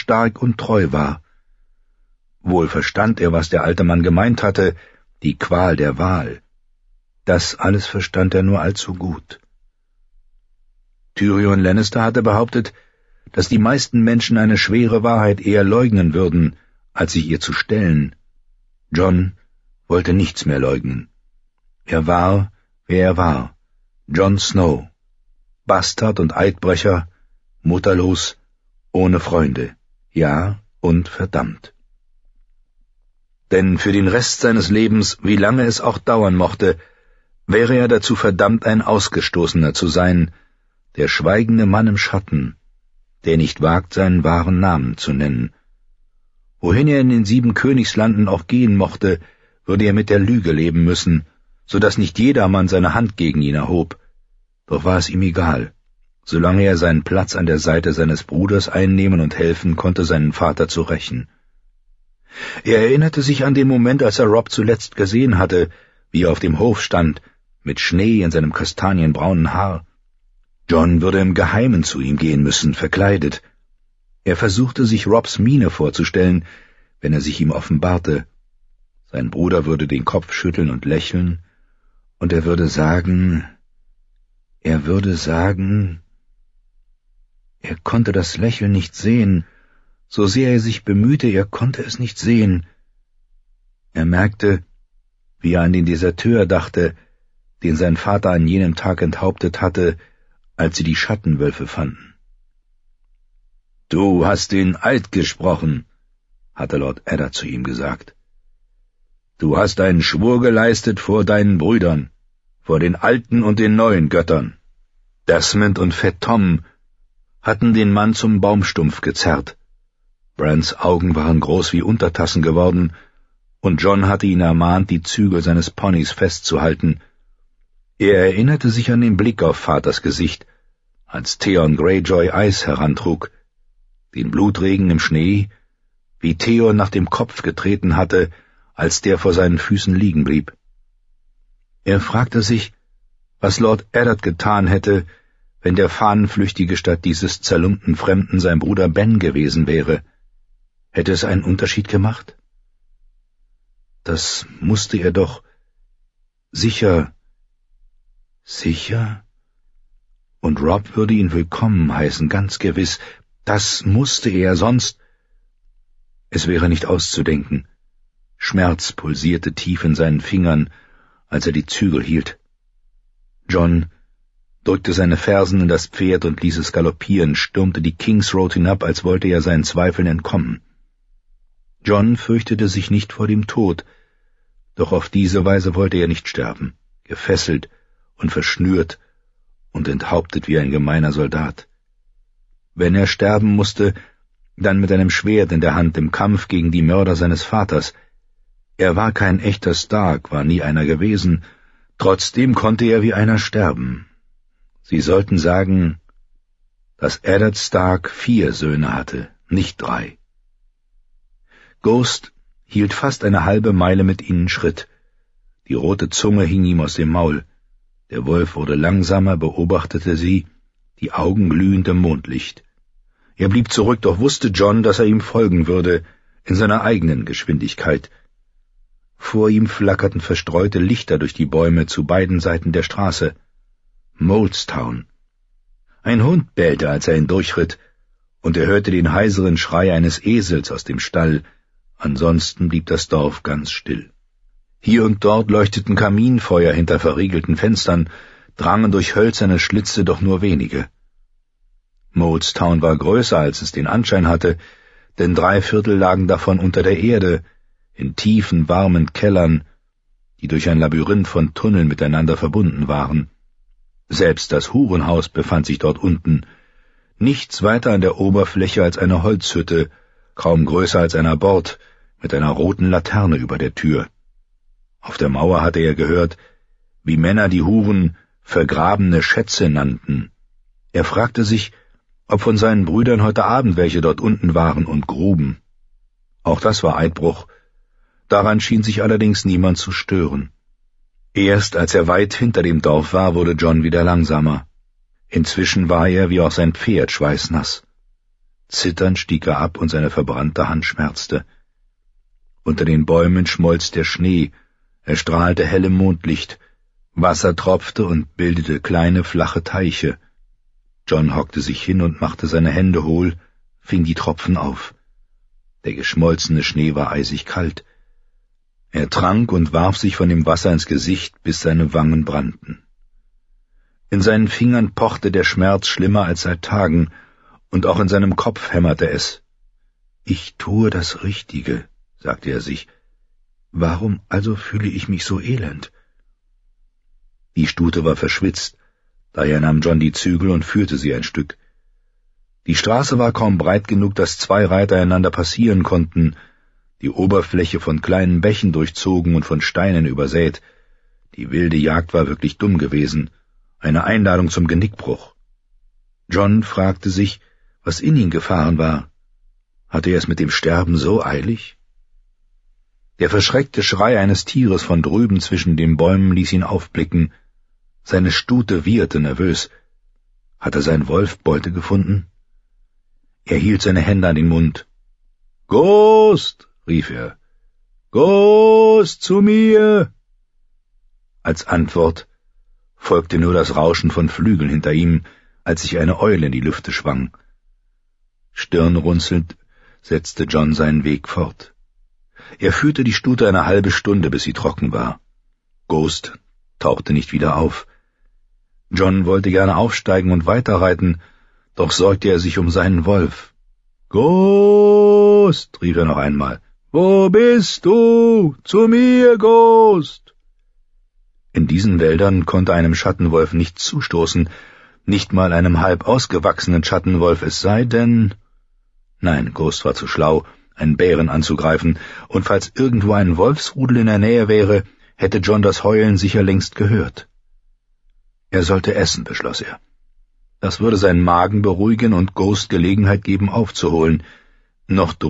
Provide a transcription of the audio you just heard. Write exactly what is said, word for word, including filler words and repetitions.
stark und treu war. Wohl verstand er, was der alte Mann gemeint hatte, die Qual der Wahl. Das alles verstand er nur allzu gut. Tyrion Lannister hatte behauptet, dass die meisten Menschen eine schwere Wahrheit eher leugnen würden, als sich ihr zu stellen. Jon wollte nichts mehr leugnen. Er war, wer er war, Jon Snow, Bastard und Eidbrecher, mutterlos, ohne Freunde, ja und verdammt. Denn für den Rest seines Lebens, wie lange es auch dauern mochte, wäre er dazu verdammt, ein Ausgestoßener zu sein, der schweigende Mann im Schatten, der nicht wagt, seinen wahren Namen zu nennen. Wohin er in den sieben Königslanden auch gehen mochte, würde er mit der Lüge leben müssen, so dass nicht jedermann seine Hand gegen ihn erhob. Doch war es ihm egal. Solange er seinen Platz an der Seite seines Bruders einnehmen und helfen konnte, seinen Vater zu rächen. Er erinnerte sich an den Moment, als er Robb zuletzt gesehen hatte, wie er auf dem Hof stand, mit Schnee in seinem kastanienbraunen Haar. Jon würde im Geheimen zu ihm gehen müssen, verkleidet. Er versuchte sich Robbs Miene vorzustellen, wenn er sich ihm offenbarte. Sein Bruder würde den Kopf schütteln und lächeln, und er würde sagen, er würde sagen, er konnte das Lächeln nicht sehen, so sehr er sich bemühte, er konnte es nicht sehen. Er merkte, wie er an den Deserteur dachte, den sein Vater an jenem Tag enthauptet hatte, als sie die Schattenwölfe fanden. »Du hast den Eid gesprochen«, hatte Lord Eddard zu ihm gesagt. »Du hast einen Schwur geleistet vor deinen Brüdern, vor den alten und den neuen Göttern.« Desmond und Fett Tom hatten den Mann zum Baumstumpf gezerrt. Brans Augen waren groß wie Untertassen geworden, und Jon hatte ihn ermahnt, die Zügel seines Ponys festzuhalten. Er erinnerte sich an den Blick auf Vaters Gesicht, als Theon Greyjoy Eis herantrug, den Blutregen im Schnee, wie Theon nach dem Kopf getreten hatte, als der vor seinen Füßen liegen blieb. Er fragte sich, was Lord Eddard getan hätte, wenn der Fahnenflüchtige statt dieses zerlumpten Fremden sein Bruder Ben gewesen wäre. Hätte es einen Unterschied gemacht? Das musste er doch sicher, sicher? Und Robb würde ihn willkommen heißen, ganz gewiss. Das musste er, sonst... Es wäre nicht auszudenken. Schmerz pulsierte tief in seinen Fingern, als er die Zügel hielt. Jon drückte seine Fersen in das Pferd und ließ es galoppieren, stürmte die King's Road hinab, als wollte er seinen Zweifeln entkommen. Jon fürchtete sich nicht vor dem Tod, doch auf diese Weise wollte er nicht sterben, gefesselt und verschnürt und enthauptet wie ein gemeiner Soldat. Wenn er sterben musste, dann mit einem Schwert in der Hand im Kampf gegen die Mörder seines Vaters. Er war kein echter Stark, war nie einer gewesen, trotzdem konnte er wie einer sterben. Sie sollten sagen, dass Eddard Stark vier Söhne hatte, nicht drei. Ghost hielt fast eine halbe Meile mit ihnen Schritt. Die rote Zunge hing ihm aus dem Maul. Der Wolf wurde langsamer, beobachtete sie, die Augen glühend im Mondlicht. Er blieb zurück, doch wusste Jon, dass er ihm folgen würde, in seiner eigenen Geschwindigkeit. Vor ihm flackerten verstreute Lichter durch die Bäume zu beiden Seiten der Straße. Molestown. Ein Hund bellte, als er ihn durchritt, und er hörte den heiseren Schrei eines Esels aus dem Stall. Ansonsten blieb das Dorf ganz still. Hier und dort leuchteten Kaminfeuer hinter verriegelten Fenstern, drangen durch hölzerne Schlitze doch nur wenige. Molestown war größer, als es den Anschein hatte, denn drei Viertel lagen davon unter der Erde, in tiefen, warmen Kellern, die durch ein Labyrinth von Tunneln miteinander verbunden waren. Selbst das Hurenhaus befand sich dort unten, nichts weiter an der Oberfläche als eine Holzhütte, kaum größer als ein Abort, mit einer roten Laterne über der Tür. Auf der Mauer hatte er gehört, wie Männer die Huren vergrabene Schätze nannten. Er fragte sich, ob von seinen Brüdern heute Abend welche dort unten waren und gruben. Auch das war Eidbruch. Daran schien sich allerdings niemand zu stören. Erst als er weit hinter dem Dorf war, wurde Jon wieder langsamer. Inzwischen war er, wie auch sein Pferd, schweißnass. Zitternd stieg er ab und seine verbrannte Hand schmerzte. Unter den Bäumen schmolz der Schnee, er strahlte hellem Mondlicht, Wasser tropfte und bildete kleine, flache Teiche. John hockte sich hin und machte seine Hände hohl, fing die Tropfen auf. Der geschmolzene Schnee war eisig kalt. Er trank und warf sich von dem Wasser ins Gesicht, bis seine Wangen brannten. In seinen Fingern pochte der Schmerz schlimmer als seit Tagen, und auch in seinem Kopf hämmerte es. »Ich tue das Richtige«, sagte er sich. »Warum also fühle ich mich so elend?« Die Stute war verschwitzt, daher nahm John die Zügel und führte sie ein Stück. Die Straße war kaum breit genug, dass zwei Reiter einander passieren konnten, die Oberfläche von kleinen Bächen durchzogen und von Steinen übersät. Die wilde Jagd war wirklich dumm gewesen, eine Einladung zum Genickbruch. John fragte sich, was in ihn gefahren war. Hatte er es mit dem Sterben so eilig? Der verschreckte Schrei eines Tieres von drüben zwischen den Bäumen ließ ihn aufblicken. Seine Stute wieherte nervös. Hatte sein Wolf Beute gefunden? Er hielt seine Hände an den Mund. »Ghost«, rief er. »Ghost, zu mir!« Als Antwort folgte nur das Rauschen von Flügeln hinter ihm, als sich eine Eule in die Lüfte schwang. Stirnrunzelnd setzte John seinen Weg fort. Er führte die Stute eine halbe Stunde, bis sie trocken war. Ghost tauchte nicht wieder auf. John wollte gerne aufsteigen und weiterreiten, doch sorgte er sich um seinen Wolf. »Ghost«, rief er noch einmal. »Wo bist du? Zu mir, Ghost!« In diesen Wäldern konnte einem Schattenwolf nicht zustoßen, nicht mal einem halb ausgewachsenen Schattenwolf, es sei denn... Nein, Ghost war zu schlau, einen Bären anzugreifen, und falls irgendwo ein Wolfsrudel in der Nähe wäre, hätte John das Heulen sicher längst gehört. Er sollte essen, beschloss er. Das würde seinen Magen beruhigen und Ghost Gelegenheit geben, aufzuholen. Noch